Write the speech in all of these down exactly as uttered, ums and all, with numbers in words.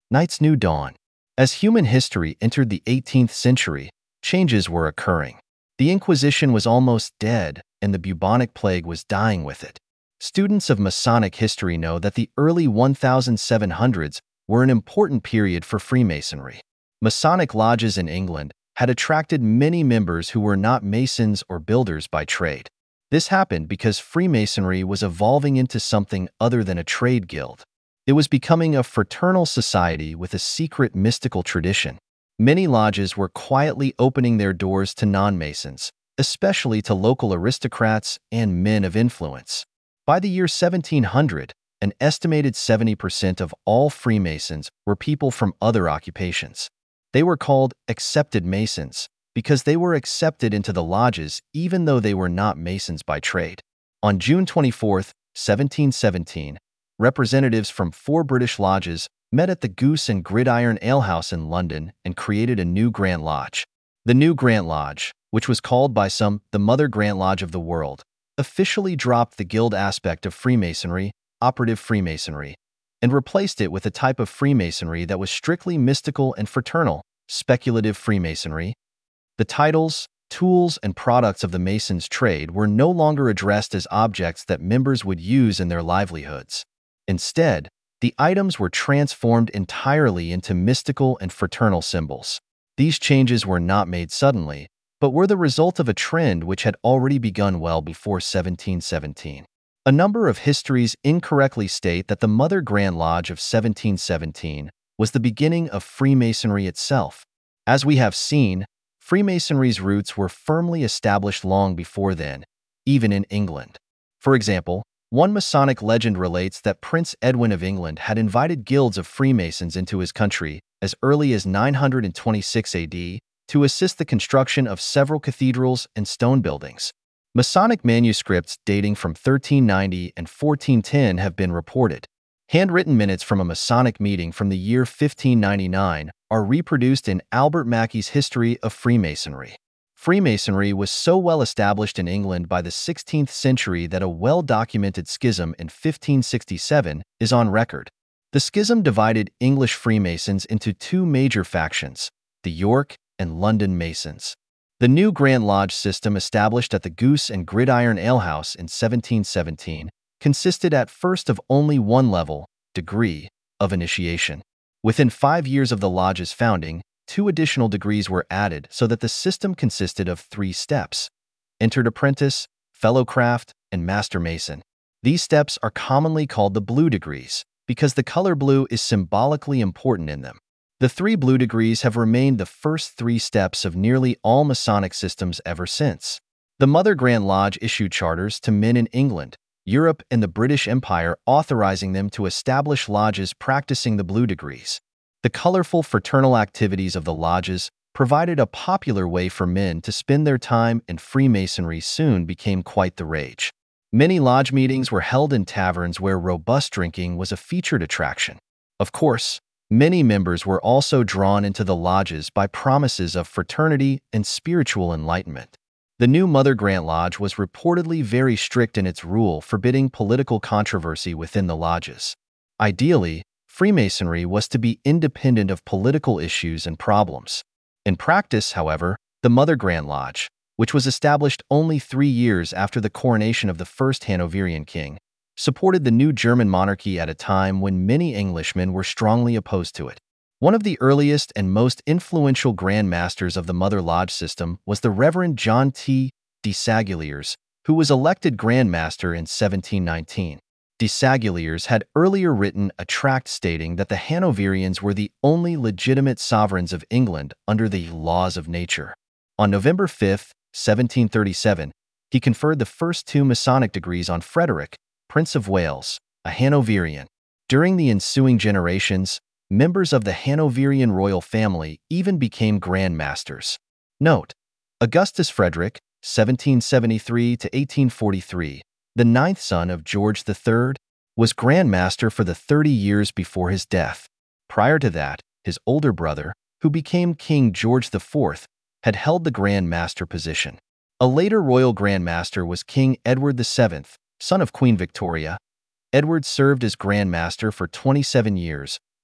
Night's New Dawn. As human history entered the eighteenth century, changes were occurring. The Inquisition was almost dead, and the bubonic plague was dying with it. Students of Masonic history know that the early seventeen hundreds were an important period for Freemasonry. Masonic lodges in England had attracted many members who were not Masons or builders by trade. This happened because Freemasonry was evolving into something other than a trade guild. It was becoming a fraternal society with a secret mystical tradition. Many lodges were quietly opening their doors to non-Masons, especially to local aristocrats and men of influence. By the year seventeen hundred, an estimated seventy percent of all Freemasons were people from other occupations. They were called accepted Masons because they were accepted into the lodges even though they were not Masons by trade. On June twenty-fourth, seventeen seventeen, representatives from four British lodges met at the Goose and Gridiron Alehouse in London and created a new Grant Lodge. The new Grant Lodge, which was called by some the Mother Grant Lodge of the world, officially dropped the guild aspect of Freemasonry, operative Freemasonry, and replaced it with a type of Freemasonry that was strictly mystical and fraternal, speculative Freemasonry. The titles, tools, and products of the Masons' trade were no longer addressed as objects that members would use in their livelihoods. Instead, the items were transformed entirely into mystical and fraternal symbols. These changes were not made suddenly, but were the result of a trend which had already begun well before seventeen seventeen. A number of histories incorrectly state that the Mother Grant Lodge of seventeen seventeen was the beginning of Freemasonry itself. As we have seen, Freemasonry's roots were firmly established long before then, even in England. For example, one Masonic legend relates that Prince Edwin of England had invited guilds of Freemasons into his country as early as nine hundred twenty-six A D to assist the construction of several cathedrals and stone buildings. Masonic manuscripts dating from thirteen ninety and fourteen ten have been reported. Handwritten minutes from a Masonic meeting from the year fifteen ninety-nine are reproduced in Albert Mackey's History of Freemasonry. Freemasonry was so well established in England by the sixteenth century that a well-documented schism in fifteen sixty-seven is on record. The schism divided English Freemasons into two major factions, the York and London Masons. The new Grant Lodge system established at the Goose and Gridiron Alehouse in seventeen seventeen consisted at first of only one level, degree, of initiation. Within five years of the lodge's founding, two additional degrees were added so that the system consisted of three steps: entered apprentice, fellow craft, and master mason. These steps are commonly called the blue degrees because the color blue is symbolically important in them. The three blue degrees have remained the first three steps of nearly all Masonic systems ever since. The Mother Grant Lodge issued charters to men in England, Europe, and the British Empire, authorizing them to establish lodges practicing the blue degrees. The colorful fraternal activities of the lodges provided a popular way for men to spend their time, and Freemasonry soon became quite the rage. Many lodge meetings were held in taverns where robust drinking was a featured attraction. Of course, many members were also drawn into the lodges by promises of fraternity and spiritual enlightenment. The new Mother Grant Lodge was reportedly very strict in its rule forbidding political controversy within the lodges. Ideally, Freemasonry was to be independent of political issues and problems. In practice, however, the Mother Grant Lodge, which was established only three years after the coronation of the first Hanoverian king, supported the new German monarchy at a time when many Englishmen were strongly opposed to it. One of the earliest and most influential Grand Masters of the Mother Lodge system was the Reverend John T. Desaguliers, who was elected Grand Master in seventeen nineteen. Desaguliers had earlier written a tract stating that the Hanoverians were the only legitimate sovereigns of England under the laws of nature. On November fifth, seventeen thirty-seven, he conferred the first two Masonic degrees on Frederick, Prince of Wales, a Hanoverian. During the ensuing generations, members of the Hanoverian royal family even became Grand Masters. Note: Augustus Frederick, seventeen seventy-three to eighteen forty-three, the ninth son of George the Third, was Grand Master for the thirty years before his death. Prior to that, his older brother, who became King George the Fourth, had held the Grand Master position. A later royal Grand Master was King Edward the Seventh, son of Queen Victoria. Edward served as Grand Master for twenty-seven years,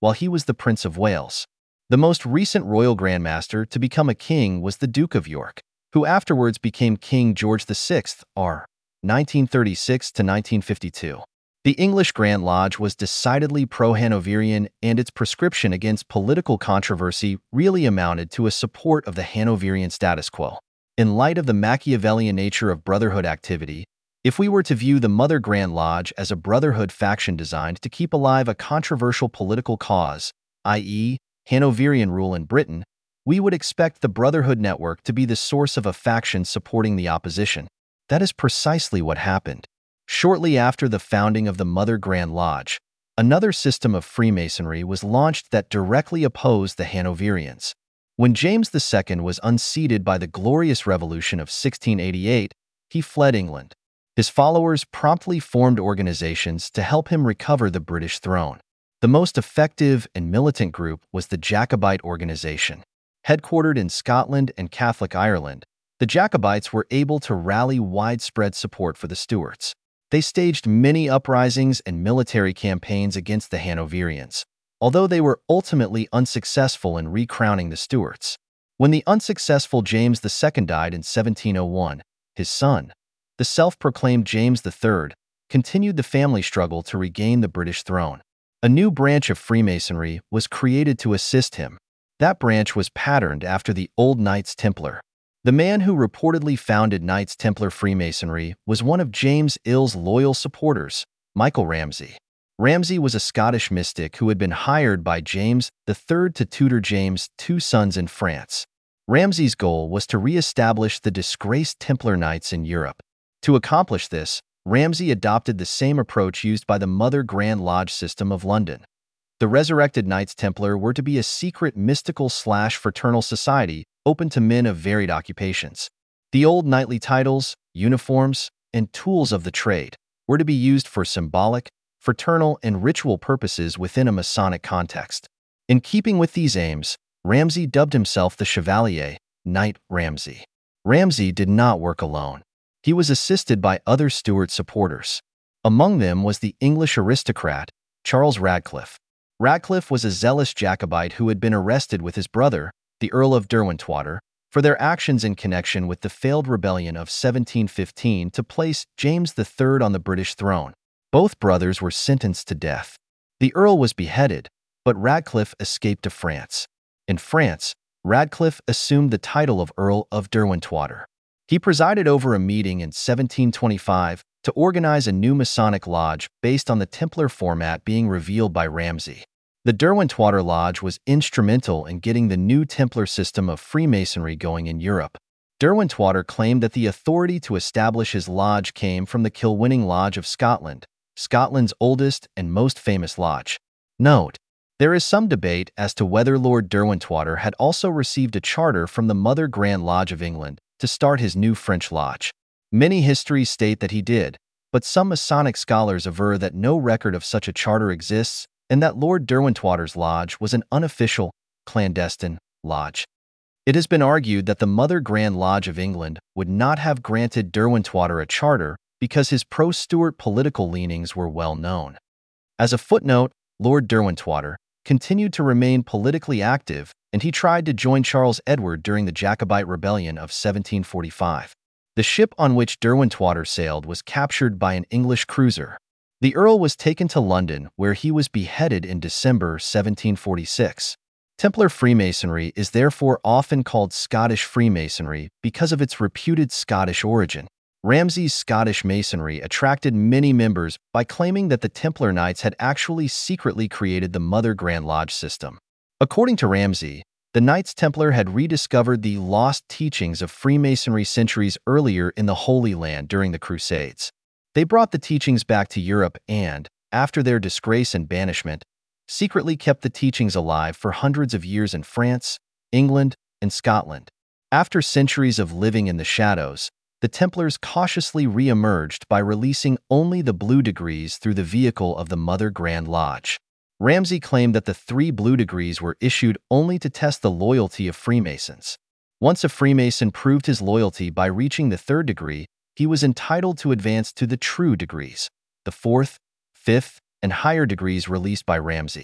while he was the Prince of Wales. The most recent royal grandmaster to become a king was the Duke of York, who afterwards became King George the Sixth, R. nineteen thirty-six to nineteen fifty-two. The English Grand Lodge was decidedly pro-Hanoverian, and its prescription against political controversy really amounted to a support of the Hanoverian status quo. In light of the Machiavellian nature of brotherhood activity, if we were to view the Mother Grand Lodge as a brotherhood faction designed to keep alive a controversial political cause, that is, Hanoverian rule in Britain, we would expect the Brotherhood Network to be the source of a faction supporting the opposition. That is precisely what happened. Shortly after the founding of the Mother Grand Lodge, another system of Freemasonry was launched that directly opposed the Hanoverians. When James the Second was unseated by the Glorious Revolution of sixteen eighty-eight, he fled England. His followers promptly formed organizations to help him recover the British throne. The most effective and militant group was the Jacobite organization. Headquartered in Scotland and Catholic Ireland, the Jacobites were able to rally widespread support for the Stuarts. They staged many uprisings and military campaigns against the Hanoverians, although they were ultimately unsuccessful in recrowning the Stuarts. When the unsuccessful James the Second died in seventeen oh one, his son, the self-proclaimed James the Third, continued the family struggle to regain the British throne. A new branch of Freemasonry was created to assist him. That branch was patterned after the old Knights Templar. The man who reportedly founded Knights Templar Freemasonry was one of James Ill's loyal supporters, Michael Ramsay. Ramsay was a Scottish mystic who had been hired by James the Third to tutor James' two sons in France. Ramsay's goal was to re-establish the disgraced Templar Knights in Europe. To accomplish this, Ramsay adopted the same approach used by the Mother Grand Lodge system of London. The resurrected Knights Templar were to be a secret mystical-slash-fraternal society open to men of varied occupations. The old knightly titles, uniforms, and tools of the trade were to be used for symbolic, fraternal, and ritual purposes within a Masonic context. In keeping with these aims, Ramsay dubbed himself the Chevalier, Knight Ramsay. Ramsay did not work alone. He was assisted by other Stuart supporters. Among them was the English aristocrat, Charles Radcliffe. Radcliffe was a zealous Jacobite who had been arrested with his brother, the Earl of Derwentwater, for their actions in connection with the failed rebellion of seventeen fifteen to place James the Third on the British throne. Both brothers were sentenced to death. The Earl was beheaded, but Radcliffe escaped to France. In France, Radcliffe assumed the title of Earl of Derwentwater. He presided over a meeting in seventeen twenty-five to organize a new Masonic lodge based on the Templar format being revealed by Ramsay. The Derwentwater Lodge was instrumental in getting the new Templar system of Freemasonry going in Europe. Derwentwater claimed that the authority to establish his lodge came from the Kilwinning Lodge of Scotland, Scotland's oldest and most famous lodge. Note: there is some debate as to whether Lord Derwentwater had also received a charter from the Mother Grand Lodge of England to start his new French lodge. Many histories state that he did, but some Masonic scholars aver that no record of such a charter exists and that Lord Derwentwater's lodge was an unofficial, clandestine lodge. It has been argued that the Mother Grand Lodge of England would not have granted Derwentwater a charter because his pro-Stuart political leanings were well known. As a footnote, Lord Derwentwater continued to remain politically active, and he tried to join Charles Edward during the Jacobite Rebellion of seventeen forty-five. The ship on which Derwentwater sailed was captured by an English cruiser. The Earl was taken to London, where he was beheaded in December seventeen forty-six. Templar Freemasonry is therefore often called Scottish Freemasonry because of its reputed Scottish origin. Ramsay's Scottish Masonry attracted many members by claiming that the Templar Knights had actually secretly created the Mother Grand Lodge system. According to Ramsay, the Knights Templar had rediscovered the lost teachings of Freemasonry centuries earlier in the Holy Land during the Crusades. They brought the teachings back to Europe and, after their disgrace and banishment, secretly kept the teachings alive for hundreds of years in France, England, and Scotland. After centuries of living in the shadows, the Templars cautiously re-emerged by releasing only the blue degrees through the vehicle of the Mother Grand Lodge. Ramsay claimed that the three blue degrees were issued only to test the loyalty of Freemasons. Once a Freemason proved his loyalty by reaching the third degree, he was entitled to advance to the true degrees, the fourth, fifth, and higher degrees released by Ramsay.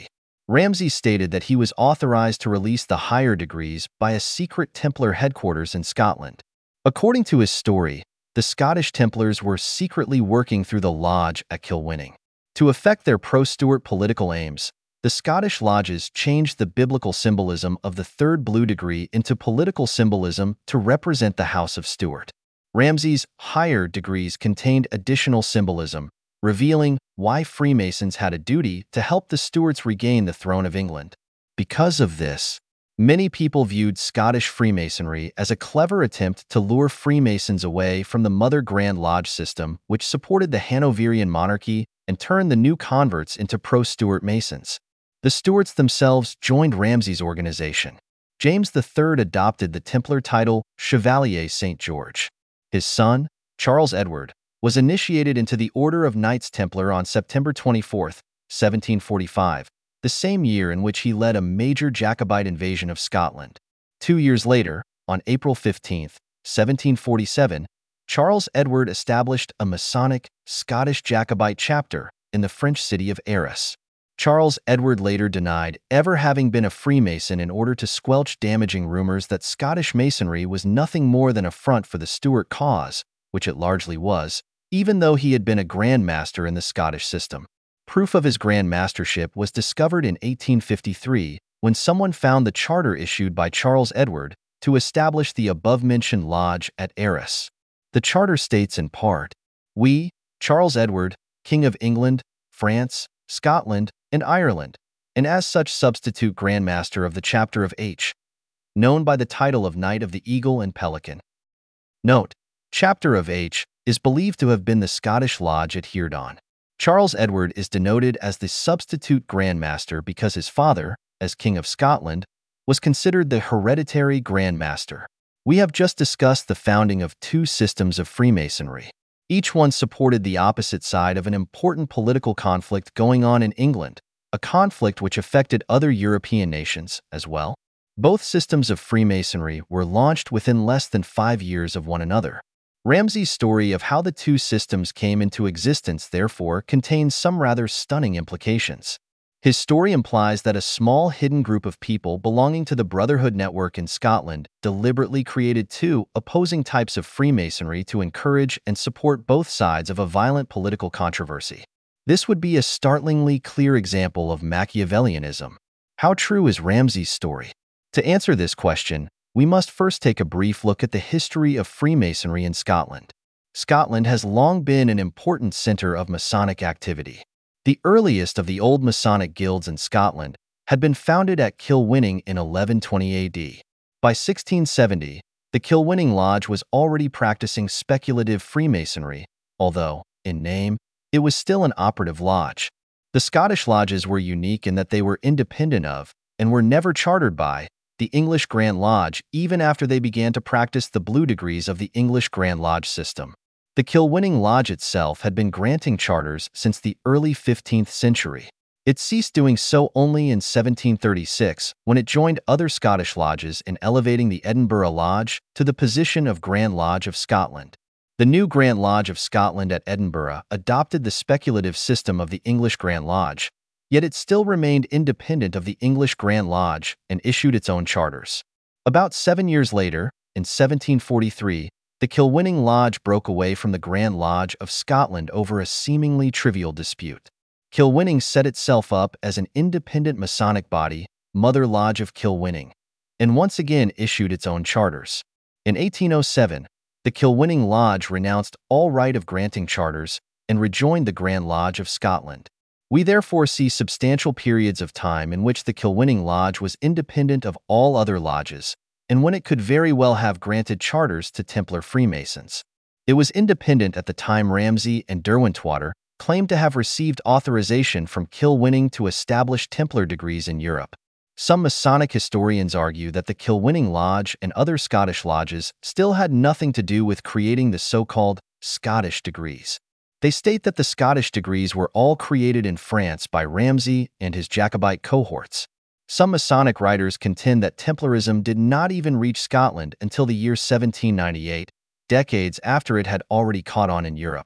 Ramsay stated that he was authorized to release the higher degrees by a secret Templar headquarters in Scotland. According to his story, the Scottish Templars were secretly working through the lodge at Kilwinning. To effect their pro-Stuart political aims, the Scottish lodges changed the biblical symbolism of the third blue degree into political symbolism to represent the House of Stuart. Ramsay's higher degrees contained additional symbolism, revealing why Freemasons had a duty to help the Stuarts regain the throne of England. Because of this, many people viewed Scottish Freemasonry as a clever attempt to lure Freemasons away from the Mother Grand Lodge system, which supported the Hanoverian monarchy and turned the new converts into pro-Stuart Masons. The Stuarts themselves joined Ramsay's organization. James the Third adopted the Templar title Chevalier Saint George. His son, Charles Edward, was initiated into the Order of Knights Templar on September twenty-fourth, seventeen forty-five, the same year in which he led a major Jacobite invasion of Scotland. Two years later, on April fifteenth, seventeen forty-seven, Charles Edward established a Masonic Scottish Jacobite chapter in the French city of Arras. Charles Edward later denied ever having been a Freemason in order to squelch damaging rumors that Scottish Masonry was nothing more than a front for the Stuart cause, which it largely was, even though he had been a Grand Master in the Scottish system. Proof of his Grand Mastership was discovered in eighteen fifty-three when someone found the charter issued by Charles Edward to establish the above-mentioned lodge at Arras. The charter states in part, "We, Charles Edward, King of England, France, Scotland, and Ireland, and as such substitute Grand Master of the Chapter of H, known by the title of Knight of the Eagle and Pelican." Note: Chapter of H is believed to have been the Scottish lodge at Heardon. Charles Edward is denoted as the substitute Grand Master because his father, as King of Scotland, was considered the hereditary Grand Master. We have just discussed the founding of two systems of Freemasonry. Each one supported the opposite side of an important political conflict going on in England, a conflict which affected other European nations as well. Both systems of Freemasonry were launched within less than five years of one another. Ramsay's story of how the two systems came into existence therefore contains some rather stunning implications. His story implies that a small hidden group of people belonging to the Brotherhood network in Scotland deliberately created two opposing types of Freemasonry to encourage and support both sides of a violent political controversy. This would be a startlingly clear example of Machiavellianism. How true is Ramsay's story? To answer this question, we must first take a brief look at the history of Freemasonry in Scotland. Scotland has long been an important center of Masonic activity. The earliest of the old Masonic guilds in Scotland had been founded at Kilwinning in eleven twenty A D. By sixteen seventy, the Kilwinning Lodge was already practicing speculative Freemasonry, although, in name, it was still an operative lodge. The Scottish lodges were unique in that they were independent of, and were never chartered by, the English Grand Lodge even after they began to practice the blue degrees of the English Grand Lodge system. The Kilwinning Lodge itself had been granting charters since the early fifteenth century. It ceased doing so only in seventeen thirty-six when it joined other Scottish lodges in elevating the Edinburgh Lodge to the position of Grand Lodge of Scotland. The new Grand Lodge of Scotland at Edinburgh adopted the speculative system of the English Grand Lodge, yet it still remained independent of the English Grand Lodge and issued its own charters. About seven years later, in seventeen forty-three, the Kilwinning Lodge broke away from the Grand Lodge of Scotland over a seemingly trivial dispute. Kilwinning set itself up as an independent Masonic body, Mother Lodge of Kilwinning, and once again issued its own charters. In eighteen oh seven, the Kilwinning Lodge renounced all right of granting charters and rejoined the Grand Lodge of Scotland. We therefore see substantial periods of time in which the Kilwinning Lodge was independent of all other lodges, and when it could very well have granted charters to Templar Freemasons. It was independent at the time Ramsay and Derwentwater claimed to have received authorization from Kilwinning to establish Templar degrees in Europe. Some Masonic historians argue that the Kilwinning Lodge and other Scottish lodges still had nothing to do with creating the so-called Scottish degrees. They state that the Scottish degrees were all created in France by Ramsay and his Jacobite cohorts. Some Masonic writers contend that Templarism did not even reach Scotland until the year seventeen ninety-eight, decades after it had already caught on in Europe.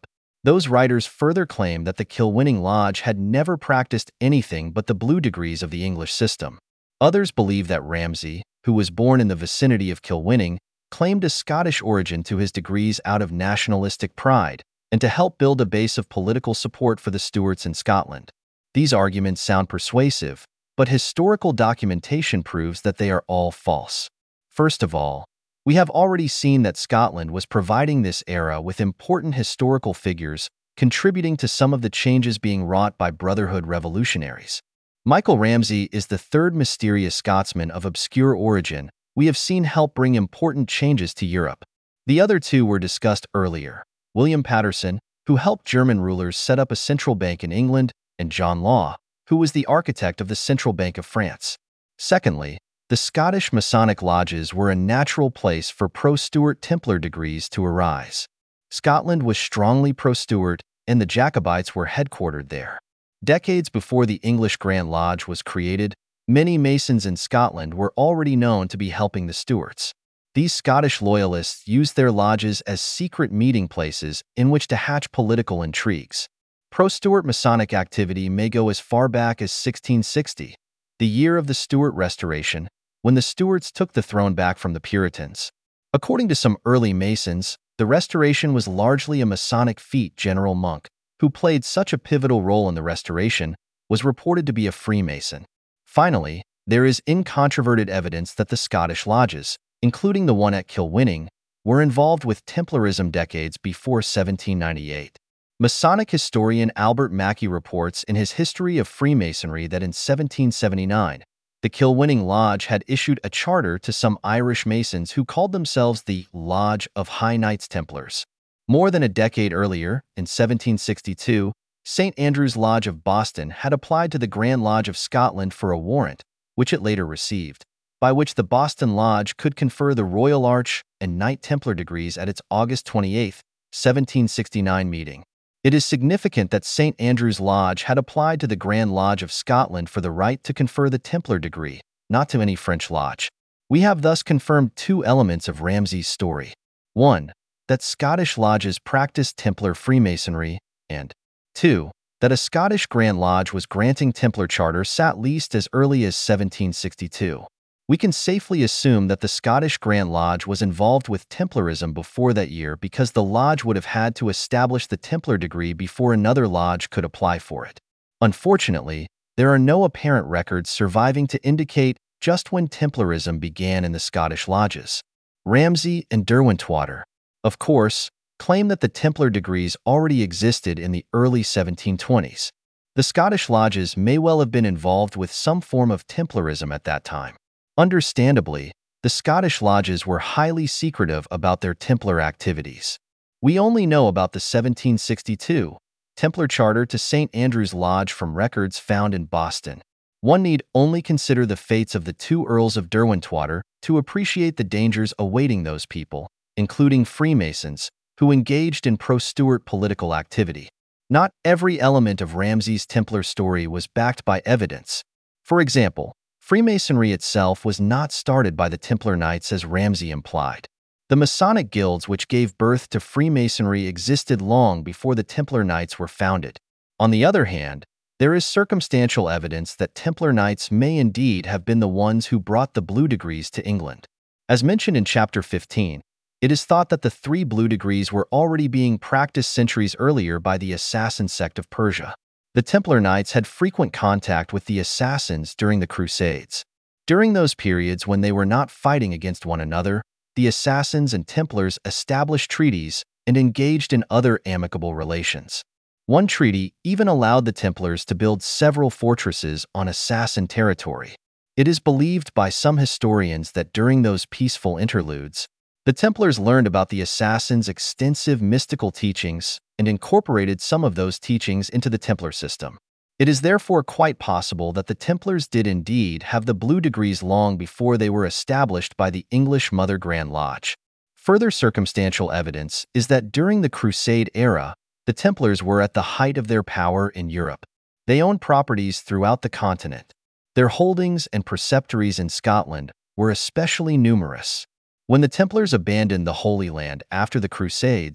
Those writers further claim that the Kilwinning Lodge had never practiced anything but the blue degrees of the English system. Others believe that Ramsay, who was born in the vicinity of Kilwinning, claimed a Scottish origin to his degrees out of nationalistic pride and to help build a base of political support for the Stuarts in Scotland. These arguments sound persuasive, but historical documentation proves that they are all false. First of all, we have already seen that Scotland was providing this era with important historical figures, contributing to some of the changes being wrought by Brotherhood revolutionaries. Michael Ramsay is the third mysterious Scotsman of obscure origin we have seen help bring important changes to Europe. The other two were discussed earlier: William Paterson, who helped German rulers set up a central bank in England, and John Law, who was the architect of the Central Bank of France. Secondly, the Scottish Masonic lodges were a natural place for pro-Stuart Templar degrees to arise. Scotland was strongly pro-Stuart, and the Jacobites were headquartered there. Decades before the English Grand Lodge was created, many Masons in Scotland were already known to be helping the Stuarts. These Scottish loyalists used their lodges as secret meeting places in which to hatch political intrigues. Pro-Stuart Masonic activity may go as far back as sixteen sixty, the year of the Stuart Restoration, when the Stuarts took the throne back from the Puritans. According to some early Masons, the Restoration was largely a Masonic feat. General Monk, who played such a pivotal role in the Restoration, was reported to be a Freemason. Finally, there is incontroverted evidence that the Scottish lodges, including the one at Kilwinning, were involved with Templarism decades before seventeen ninety-eight. Masonic historian Albert Mackey reports in his History of Freemasonry that in seventeen seventy-nine, the Kilwinning Lodge had issued a charter to some Irish Masons who called themselves the Lodge of High Knights Templars. More than a decade earlier, in seventeen sixty-two, Saint Andrew's Lodge of Boston had applied to the Grand Lodge of Scotland for a warrant, which it later received, by which the Boston Lodge could confer the Royal Arch and Knight Templar degrees at its August twenty-eighth, seventeen sixty-nine meeting. It is significant that Saint Andrew's Lodge had applied to the Grand Lodge of Scotland for the right to confer the Templar degree, not to any French lodge. We have thus confirmed two elements of Ramsay's story. One, that Scottish lodges practiced Templar Freemasonry, and two, that a Scottish Grand Lodge was granting Templar charters at least as early as seventeen sixty-two. We can safely assume that the Scottish Grand Lodge was involved with Templarism before that year because the lodge would have had to establish the Templar degree before another lodge could apply for it. Unfortunately, there are no apparent records surviving to indicate just when Templarism began in the Scottish lodges. Ramsay and Derwentwater, of course, claim that the Templar degrees already existed in the early seventeen twenties. The Scottish lodges may well have been involved with some form of Templarism at that time. Understandably, the Scottish lodges were highly secretive about their Templar activities. We only know about the seventeen sixty-two Templar charter to Saint Andrew's Lodge from records found in Boston. One need only consider the fates of the two Earls of Derwentwater to appreciate the dangers awaiting those people, including Freemasons, who engaged in pro-Stuart political activity. Not every element of Ramsay's Templar story was backed by evidence. For example, Freemasonry itself was not started by the Templar Knights as Ramsay implied. The Masonic guilds which gave birth to Freemasonry existed long before the Templar Knights were founded. On the other hand, there is circumstantial evidence that Templar Knights may indeed have been the ones who brought the blue degrees to England. As mentioned in Chapter fifteen, it is thought that the three blue degrees were already being practiced centuries earlier by the Assassin sect of Persia. The Templar Knights had frequent contact with the Assassins during the Crusades. During those periods when they were not fighting against one another, the Assassins and Templars established treaties and engaged in other amicable relations. One treaty even allowed the Templars to build several fortresses on Assassin territory. It is believed by some historians that during those peaceful interludes, the Templars learned about the Assassins' extensive mystical teachings and incorporated some of those teachings into the Templar system. It is therefore quite possible that the Templars did indeed have the blue degrees long before they were established by the English Mother Grand Lodge. Further circumstantial evidence is that during the Crusade era, the Templars were at the height of their power in Europe. They owned properties throughout the continent. Their holdings and preceptories in Scotland were especially numerous. When the Templars abandoned the Holy Land after the Crusades,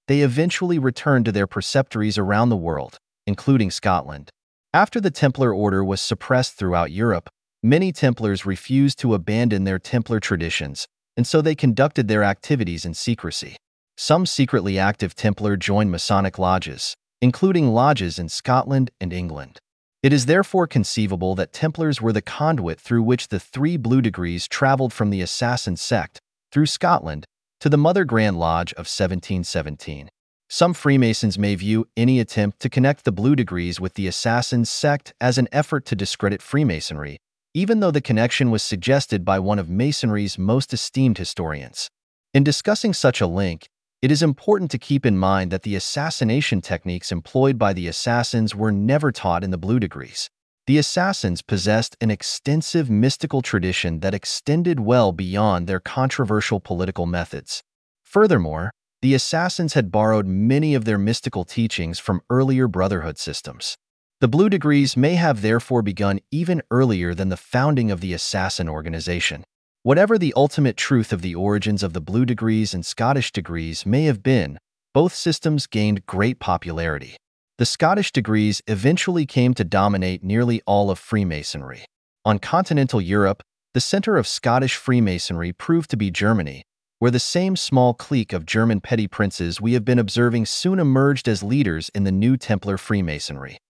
they eventually returned to their preceptories around the world, including Scotland. After the Templar order was suppressed throughout Europe, many Templars refused to abandon their Templar traditions, and so they conducted their activities in secrecy. Some secretly active Templar joined Masonic lodges, including lodges in Scotland and England. It is therefore conceivable that Templars were the conduit through which the three Blue Degrees traveled from the Assassin sect, through Scotland, to the Mother Grand Lodge of seventeen seventeen. Some Freemasons may view any attempt to connect the Blue Degrees with the Assassin sect as an effort to discredit Freemasonry, even though the connection was suggested by one of Masonry's most esteemed historians. In discussing such a link, it is important to keep in mind that the assassination techniques employed by the Assassins were never taught in the Blue Degrees. The Assassins possessed an extensive mystical tradition that extended well beyond their controversial political methods. Furthermore, the Assassins had borrowed many of their mystical teachings from earlier Brotherhood systems. The Blue Degrees may have therefore begun even earlier than the founding of the Assassin organization. Whatever the ultimate truth of the origins of the Blue Degrees and Scottish Degrees may have been, both systems gained great popularity. The Scottish Degrees eventually came to dominate nearly all of Freemasonry. On continental Europe, the center of Scottish Freemasonry proved to be Germany, where the same small clique of German petty princes we have been observing soon emerged as leaders in the new Templar Freemasonry.